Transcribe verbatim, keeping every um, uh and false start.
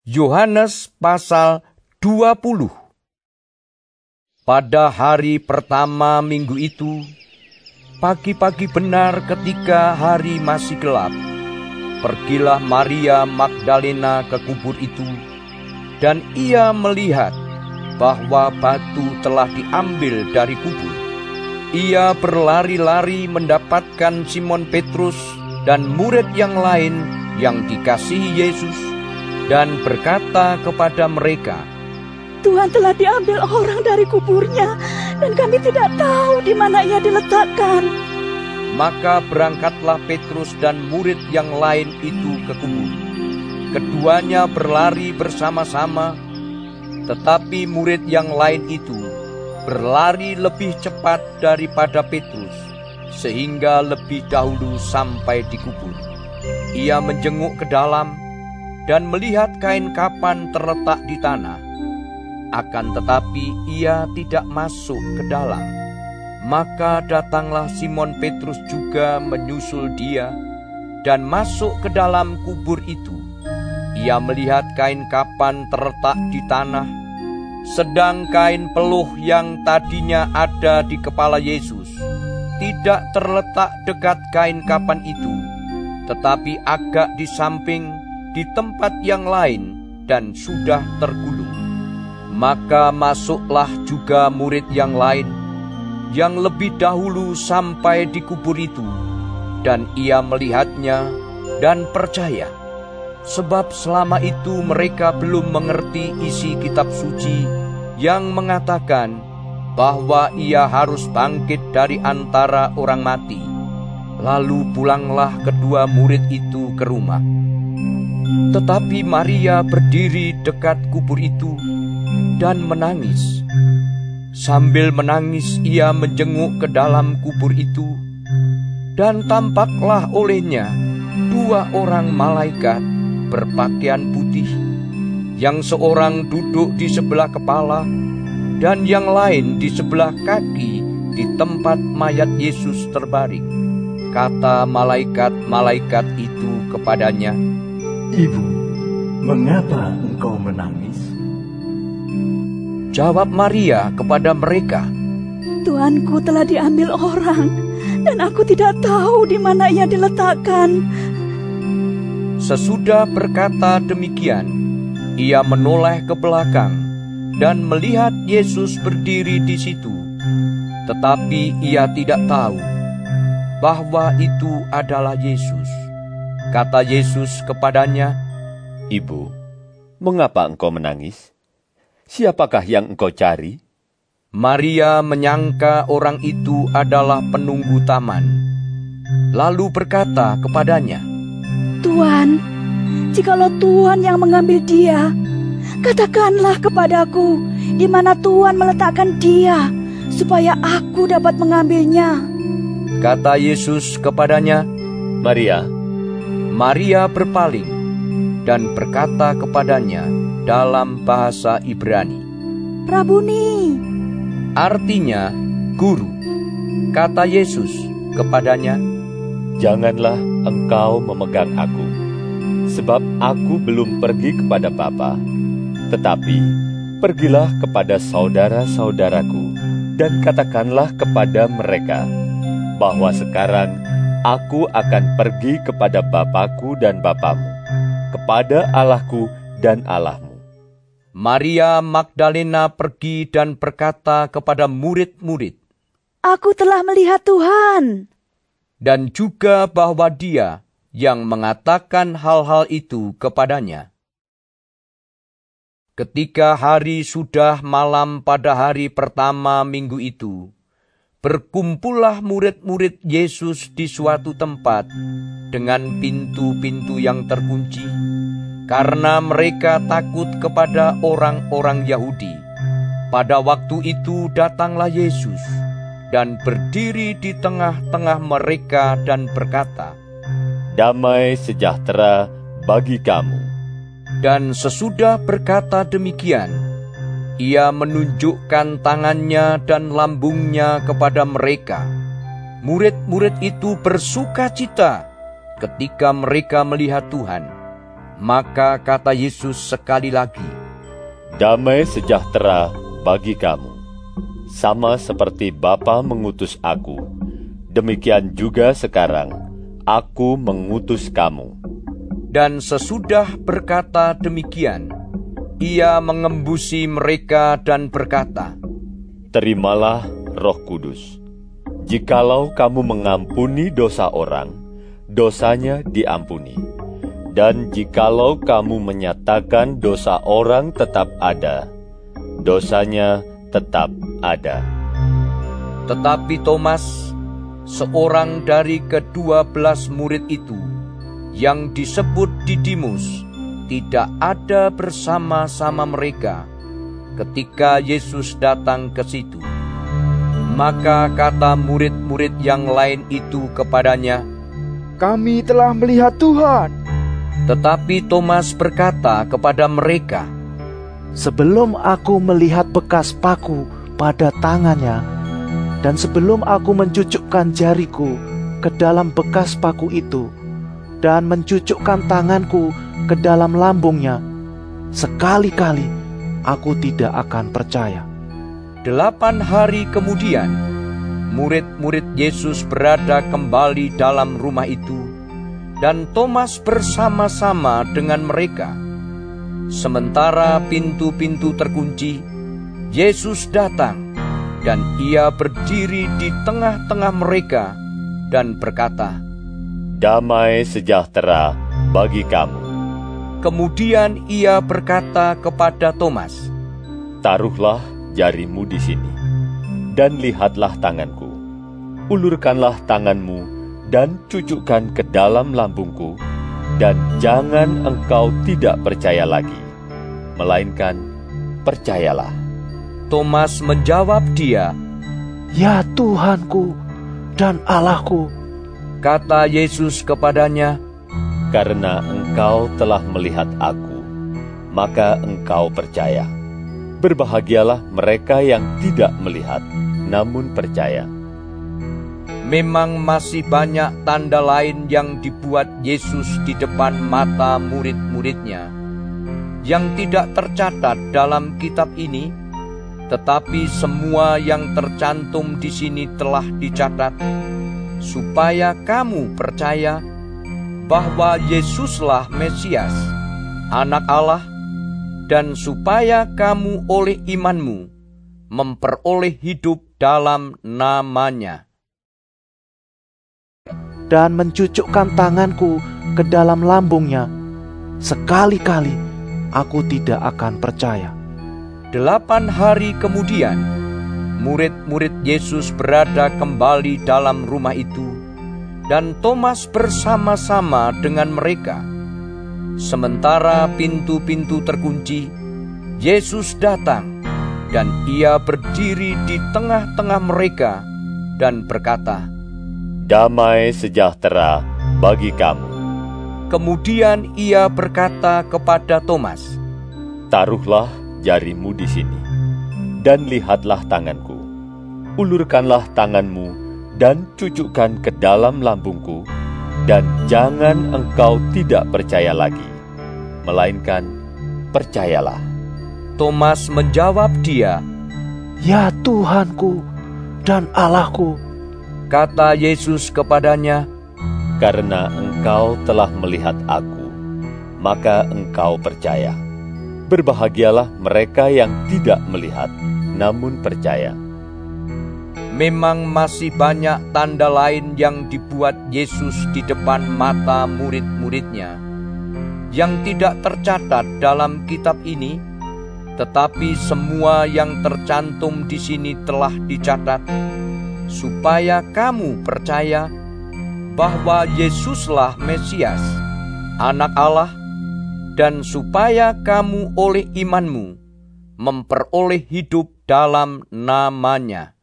Yohanes pasal dua puluh. Pada hari pertama minggu itu, pagi-pagi benar ketika hari masih gelap, pergilah Maria Magdalena ke kubur itu, dan ia melihat bahwa batu telah diambil dari kubur. Ia berlari-lari mendapatkan Simon Petrus dan murid yang lain yang dikasihi Yesus, dan berkata kepada mereka, "Tuhan telah diambil orang dari kuburnya, dan kami tidak tahu di mana ia diletakkan." Maka berangkatlah Petrus dan murid yang lain itu ke kubur. Keduanya berlari bersama-sama, tetapi murid yang lain itu berlari lebih cepat daripada Petrus, sehingga lebih dahulu sampai di kubur. Ia menjenguk ke dalam dan melihat kain kapan terletak di tanah. Akan tetapi ia tidak masuk ke dalam. Maka datanglah Simon Petrus juga menyusul dia dan masuk ke dalam kubur itu. Ia melihat kain kapan terletak di tanah, sedang kain peluh yang tadinya ada di kepala Yesus tidak terletak dekat kain kapan itu, tetapi agak di samping di tempat yang lain dan sudah tergulung. Maka masuklah juga murid yang lain yang lebih dahulu sampai di kubur itu, dan ia melihatnya dan percaya, sebab selama itu mereka belum mengerti isi kitab suci yang mengatakan bahwa ia harus bangkit dari antara orang mati. Lalu pulanglah kedua murid itu ke rumah. Tetapi Maria berdiri dekat kubur itu dan menangis. Sambil menangis ia menjenguk ke dalam kubur itu, dan tampaklah olehnya dua orang malaikat berpakaian putih, yang seorang duduk di sebelah kepala dan yang lain di sebelah kaki di tempat mayat Yesus terbaring. Kata malaikat-malaikat itu kepadanya, "Ibu, mengapa engkau menangis?" Jawab Maria kepada mereka, "Tuanku telah diambil orang, dan aku tidak tahu di mana ia diletakkan." Sesudah berkata demikian, ia menoleh ke belakang dan melihat Yesus berdiri di situ. Tetapi ia tidak tahu bahwa itu adalah Yesus. Kata Yesus kepadanya, "Ibu, mengapa engkau menangis? Siapakah yang engkau cari?" Maria menyangka orang itu adalah penunggu taman, lalu berkata kepadanya, "Tuan, jikalau Tuhan yang mengambil dia, katakanlah kepadaku di mana Tuhan meletakkan dia, supaya aku dapat mengambilnya." Kata Yesus kepadanya, "Maria." Maria berpaling dan berkata kepadanya dalam bahasa Ibrani, "Rabuni," artinya guru. Kata Yesus kepadanya, "Janganlah engkau memegang aku, sebab aku belum pergi kepada Bapa, tetapi pergilah kepada saudara-saudaraku dan katakanlah kepada mereka bahwa sekarang aku akan pergi kepada Bapakku dan Bapamu, kepada Allahku dan Allahmu." Maria Magdalena pergi dan berkata kepada murid-murid, "Aku telah melihat Tuhan." Dan juga bahwa dia yang mengatakan hal-hal itu kepadanya. Ketika hari sudah malam pada hari pertama minggu itu, berkumpullah murid-murid Yesus di suatu tempat dengan pintu-pintu yang terkunci, karena mereka takut kepada orang-orang Yahudi. Pada waktu itu datanglah Yesus dan berdiri di tengah-tengah mereka dan berkata, "Damai sejahtera bagi kamu." Dan sesudah berkata demikian, ia menunjukkan tangannya dan lambungnya kepada mereka. Murid-murid itu bersuka cita ketika mereka melihat Tuhan. Maka kata Yesus sekali lagi, "Damai sejahtera bagi kamu. Sama seperti Bapa mengutus aku, demikian juga sekarang aku mengutus kamu." Dan sesudah berkata demikian, ia mengembusi mereka dan berkata, "Terimalah Roh Kudus. Jikalau kamu mengampuni dosa orang, dosanya diampuni. Dan jikalau kamu menyatakan dosa orang tetap ada, dosanya tetap ada." Tetapi Thomas, seorang dari kedua belas murid itu, yang disebut Didimus, tidak ada bersama-sama mereka ketika Yesus datang ke situ. Maka kata murid-murid yang lain itu kepadanya, "Kami telah melihat Tuhan." Tetapi Thomas berkata kepada mereka, "Sebelum aku melihat bekas paku pada tangannya, dan sebelum aku mencucukkan jariku ke dalam bekas paku itu, dan mencucukkan tanganku ke dalam lambungnya, sekali-kali aku tidak akan percaya." Delapan hari kemudian, murid-murid Yesus berada kembali dalam rumah itu, dan Thomas bersama-sama dengan mereka. Sementara pintu-pintu terkunci, Yesus datang, dan ia berdiri di tengah-tengah mereka dan berkata, "Damai sejahtera bagi kamu." Kemudian ia berkata kepada Thomas, "Taruhlah jarimu di sini, dan lihatlah tanganku. Ulurkanlah tanganmu dan cucukkan ke dalam lambungku, dan jangan engkau tidak percaya lagi, melainkan percayalah." Thomas menjawab dia, "Ya Tuhanku dan Allahku." Kata Yesus kepadanya, "Karena engkau telah melihat aku, maka engkau percaya. Berbahagialah mereka yang tidak melihat, namun percaya." Memang masih banyak tanda lain yang dibuat Yesus di depan mata murid-muridnya, yang tidak tercatat dalam kitab ini, tetapi semua yang tercantum di sini telah dicatat, supaya kamu percaya bahwa Yesuslah Mesias, Anak Allah, dan supaya kamu oleh imanmu memperoleh hidup dalam namanya. Dan mencucukkan tanganku ke dalam lambungnya, sekali-kali aku tidak akan percaya. Delapan hari kemudian, murid-murid Yesus berada kembali dalam rumah itu, dan Thomas bersama-sama dengan mereka. Sementara pintu-pintu terkunci, Yesus datang, dan ia berdiri di tengah-tengah mereka dan berkata, "Damai sejahtera bagi kamu." Kemudian ia berkata kepada Thomas, "Taruhlah jarimu di sini, dan lihatlah tanganku. Ulurkanlah tanganmu dan cucukkan ke dalam lambungku, dan jangan engkau tidak percaya lagi, melainkan percayalah." Thomas menjawab dia, "Ya Tuhanku dan Allahku." Kata Yesus kepadanya, "Karena engkau telah melihat aku, maka engkau percaya. Berbahagialah mereka yang tidak melihat, namun percaya." Memang masih banyak tanda lain yang dibuat Yesus di depan mata murid-muridnya, yang tidak tercatat dalam kitab ini, tetapi semua yang tercantum di sini telah dicatat, supaya kamu percaya bahwa Yesuslah Mesias, Anak Allah, dan supaya kamu oleh imanmu memperoleh hidup dalam namanya.